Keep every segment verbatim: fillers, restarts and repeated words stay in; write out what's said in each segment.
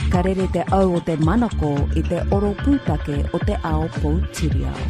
Ka rere te au o te manako i te oro pūtake o te ao Poutirau.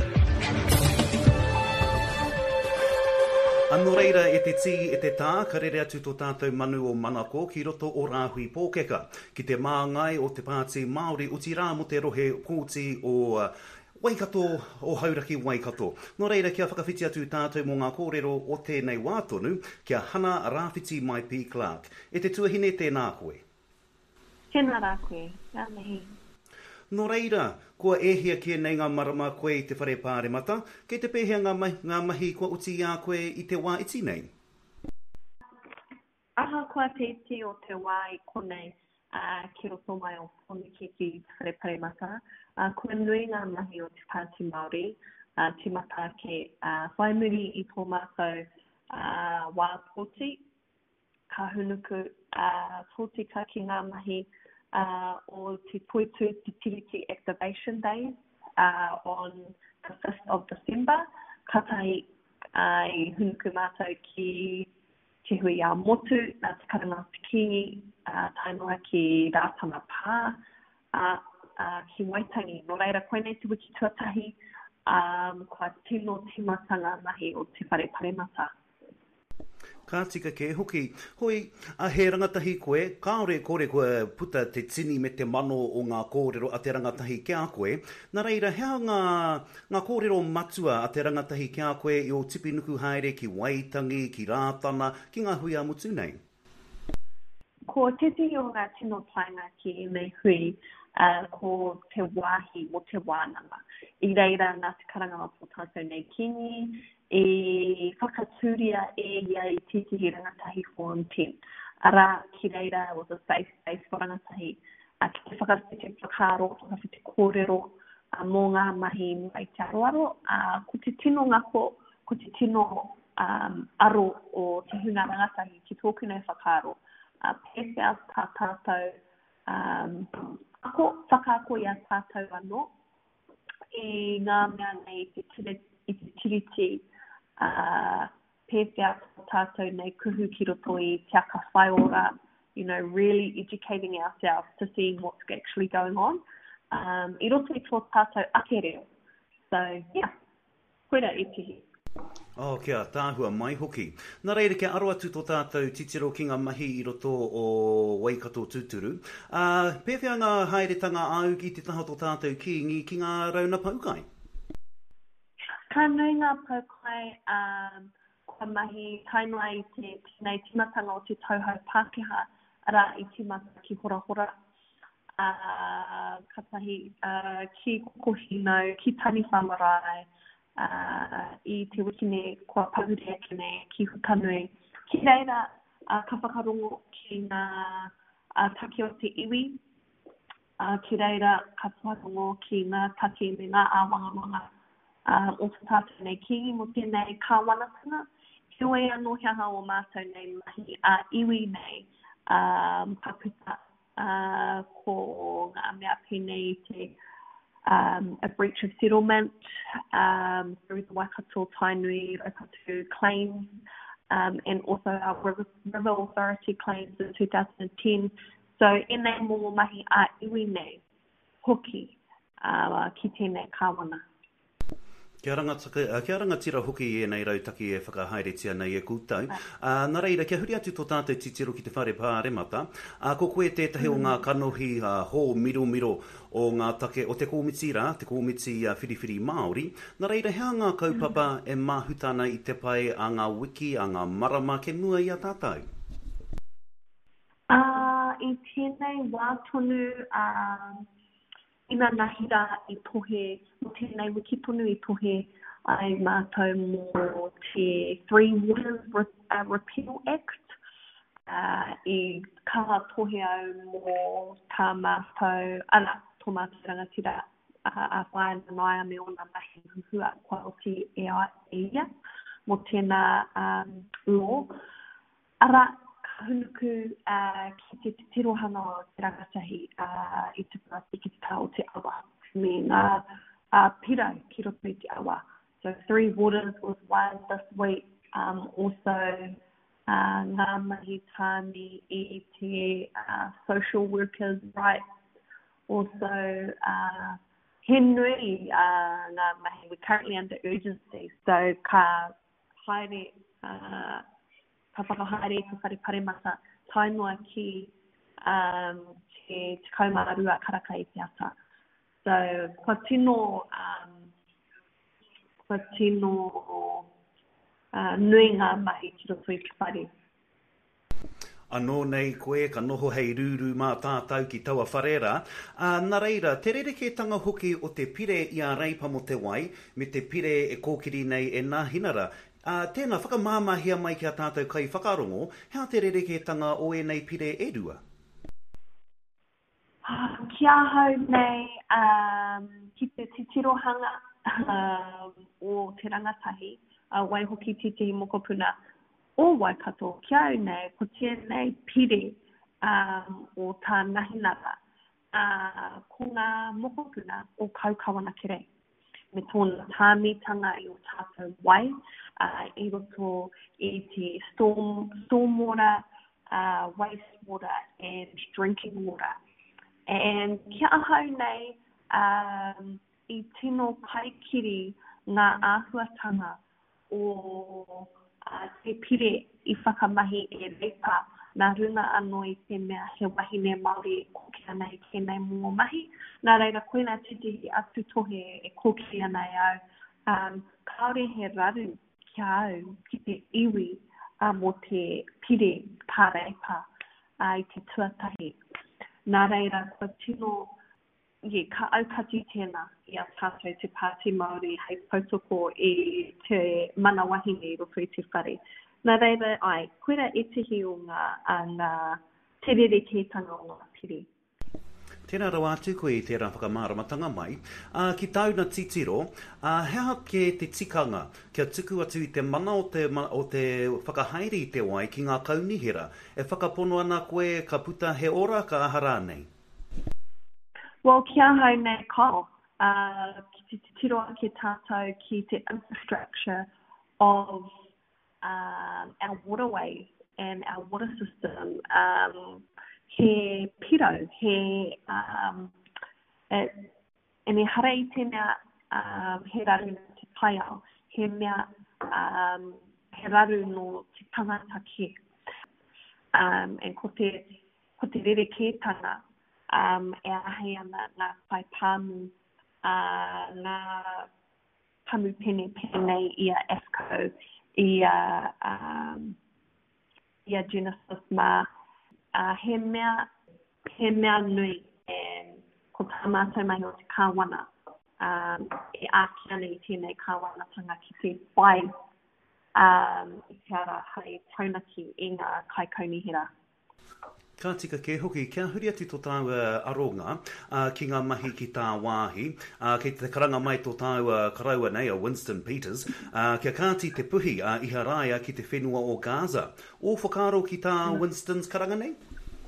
Anō reira e te tī e te tā, ka rere atu tō tātou manu o manako ki roto o rāhui pōkeka. Ki te māngai o te Pāti Māori, uti rā mo te rohe pōti o uh, Waikato, o Hauraki Waikato. Nō reira, kia whakawhiti atu tātou mō ngā kōrero o tēnei wātonu, kia hana rāwhiti mai P. Clark. E te tuahine tēnā koe. Tēnā rā koe, ngā mihi. Nō reira, kua ehia kia nei ngā marama koe i te whare pāremata, kei te pēhea ngā mahi, ngā mahi kua uti a koe i te wā iti nei? Aha kua te iti o te wā i konei uh, ki roto mai o poniki ki te whare pāremata. Uh, kua nui ngā mahi o te Pāti Māori, uh, te mata ke uh, whaimuri i tō mātou uh, wā pōti, ka hunuku uh, pōti ka ki ngā mahi Uh, or Te Poitu Te Tiriti Activation Day uh, on the fifth of December. Katai uh, i hunuku mātou ki te hui a motu, nā te karanga piki, uh, tainoa ki rātana pā, uh, uh, ki Waitangi. Nō reira, koe nei te wiki tuatahi, um, kua tino timatanga mahi o te whare paremata. Ka tika ke hoki. Hoi, a he rangatahi koe, kāore kore koe puta te tini me te mano o ngā kōrero a te rangatahi kia koe. Nā reira, hea ngā, ngā kōrero matua a te rangatahi kia koe i o tipinuku haere ki Waitangi, ki Rātana, ki ngā hui a mutu nei? Ko te tiri o ngā tino tainga ki nei hui, uh, ko te wāhi o te wānanga. I reira, nā te karanga o tātou nei kini, e whakatūria e ia i titihi rangatahi form ten. Ara, ki reira, was a safe space for rangatahi. A ki te whakatūria whakaro, whakawhiti kōrero, a mō ngā mahi mai te aroaro, a ko te tino ngako, ko te tino um, aro o te hunga rangatahi ki tōku nei whakaro. A pēse a tā tātou, um, ako whakako i a tātou anō, e ngā mea nei te tiriti, i te tiriti, Uh, pēwhia tātou nei kuhu ki roto i te aka whaiora, you know, really educating ourselves to seeing what's actually going on. Um, I roto i tō tātou ake reo. So, yeah, koera i tihi. Oh, kia tāhua mai hoki. Nā reira, kia aro atu tō tātou titiro ki ngā mahi i roto o Waikato Tūturu. Uh, pēwhia ngā haeretanga au ki te taha tō tātou ki, ki ngā rauna paukai? Ka nui ngā paukai, um, kua mahi tainua i te nei timatanga o te tauhau Pākehā, ara i timata ki hora hora, uh, katahi uh, ki kokohino, ki tani whamarai, uh, i te wikine kua pahuri ake nei ki hukanui. Ki reira, uh, ka whakarongo ki ngā uh, take o te iwi, uh, ki reira, ka whakarongo ki ngā take me ngā āwangawanga. Uh, o te tātou nei ki, mo tēnei kāwanatanga, heoi anō hiaha o mātou nei mahi a uh, iwi nei, um, ka puta uh, ko ngā mea pēnei te um, a breach of settlement, um, through the Waikato Tainui Raupatu claims, um, and also our River, River Authority claims in two thousand ten. So, e nei mō mahi a iwi nei, hoki, uh, ki tēnei kāwana. Kia rangatira, kia rangatira hoki e nei rautaki e whakahaeretia nei e kūtau. Uh, nā reira, kia huri atu tō tātou titiro ki te whare pāremata. Uh, ko koe tētahi mm. o ngā kanohi uh, hō miro miro o ngā take o te kōmitira, te kōmiti uh, whiriwhiri Māori. Nā reira, hea ngā kaupapa mm. e mahutana i te pai a ngā wiki, a ngā marama, ke mua i a tātou? Uh, I tēnei wā tonu, uh, ina nahira i tohe, mo tēnei wiki tonu i tohe ai mātou mō te Three Waters uh, Repeal Act. Uh, I kaha tohe au mō tā mātou, ana, tō mātou rangatira uh, a whaena noia me ona mahi huhua kua oti e ia, mo tēnā um, law. Ara, hunuku uh, ki te tirohanga o te rangatahi uh, i te pāti ki te tā o te awa. Me ngā uh, pira ki roto i te awa. So Three Waters was one this week. Um, also, uh, ngā mahi tāni i te uh, social workers' rights Also, uh, he nui uh, ngā mahi, we're currently under urgency, so ka haere, uh, ka whakahaere ka whare paremata tainua ki um, te tikauma arua karaka i te ata. So, kua tino, um, kua tino uh, nui ngā mahi ki roto i te whare. Anō nei koe, ka noho hei rūrū mā tātou ki taua wharera. Uh, nā reira, te rerekētanga hoki o te pire i a reipa mo te wai, me te pire e kōkiri nei e nā hinara. Uh, tēnā whakamāmahia mai ki a tātou kai whakarongo, hea te rerekētanga o e nei pire e rua? Uh, kia hau nei, um, ki te titirohanga um, o te rangatahi, uh, wai hoki titi mokopuna, o Waikato, kia au nei, ko tēnei pire um, o tā nahinara, uh, ko ngā mokopuna o kaukawana kere. Me tōna tāmitanga i o tātou wai, uh, i roto i te storm, stormwater, uh, wastewater and drinking water. And kia hau nei, um, i tino kaikiri ngā āhuatanga o Uh, te pire i whakamahi e reipa nā runga anō i te mea he wahine Māori e koki ana i tēnei mō mahi. Nā reira koina titihi atu tohe e koki ana i au. Um, kaore he raru ki au ki te iwi uh, mō te pire pāreipa uh, i te tuatahi. Nā reira kua tino Ie, ka aukati tēnā i a tātou te Pāti Māori hei pautoko i te mana wahine i roto i te whare. Nā reira ai, koera e tehi o ngā, ngā te rerekētanga o ngā pire. Tēnā rau atu koe i tērā whakamāramatanga mai. Uh, ki tauna titiro, uh, hea ke te tikanga, kia tuku atu i te mana o te, o te whakahaere i te wai ki ngā kaunihera. E whakapono ana koe ka puta he ora ka ahara nei? Well, kia hau nei ko, uh, ki te tiroa ki tātou ki te infrastructure of um, our waterways and our water system. Um, he piro, he, um, e, e me hara i tēnea um, he raru no te paiao, he mea um, he raru no te tangata ki. Um, and ko te, ko te rerekētanga, Um, e ahi ana ngā whai pāmu, uh, ngā pāmu pene pene i a E F C O, i a, um, i a Genesis mā, uh, he mea, he mea nui, e ko tā mātou mai o te kāwana, um, e āki ana i tēnei kāwanatanga ki te wai, um, i te ara hei taunaki i ngā kai kaunihera. Ka tika ke hoki, kia huri atu tō tāu uh, aronga uh, ki ngā mahi ki tā wāhi, uh, ki te karanga mai tō tāu uh, karaua nei, Winston Peters, uh, kia kāti te puhi uh, i haraia ki te whenua o Gaza. O whakaro ki tā mm. Winston's karanga nei?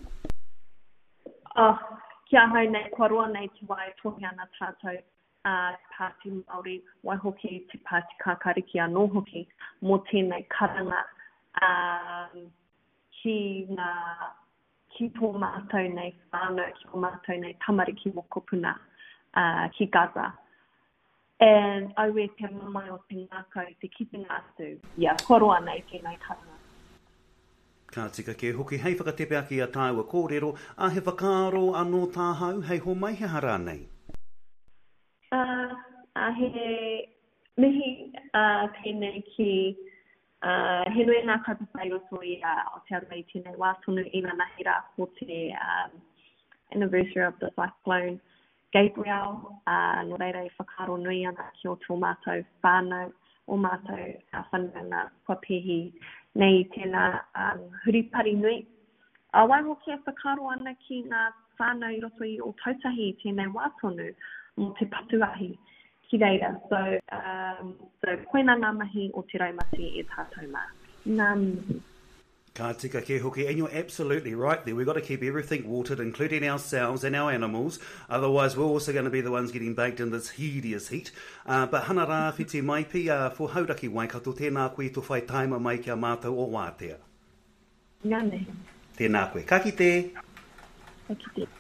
Oh, kia hau nei, kua roa nei te wai tohi ana tātou uh, Pāti Māori, wai hoki te Pāti Kākariki anō hoki, mō tēnei karanga um, ki ngā ki tō mātou nei whānau, ki tō mātou nei tamariki mokopuna uh, ki Gaza. And au e te mamai o te ngākau, te kitinga atu, ia, koroa nei tēnei karanga. Ka tika ke hoki, hei whakatepe aki a tāua kōrero, a he whakaro anō tāhau, hei ho mai he hara nei? Uh, a he mihi uh, tēnei ki Uh, he nui ngā kaupawhai roto i uh, o te arua i tēnei wā tonu i ngā nahira ko te um, anniversary of the cyclone Gabriel. Uh, no reira i whakaro nui ana ki o tō mātou whānau, o mātou uh, whananga kua pehi nei tēnā um, huripari nui. Uh, wai hoki e whakaro ana ki ngā whānau i roto i o tautahi i tēnei wā tonu mo te patuahi. Ki reira, so, um, so koina ngā mahi o te raumati e tātou mā. Ngā mihi. Ka tika ke hoki, and you're absolutely right there. We've got to keep everything watered, including ourselves and our animals. Otherwise, we're also going to be the ones getting baked in this hideous heat. Uh, but hana rā whiti mai pi, uh, for hauraki Waikato, tēnā koe to whai taima mai kia mātou o wātea. Ngā mihi. Tēnā koe. Ka kite. Ka kite.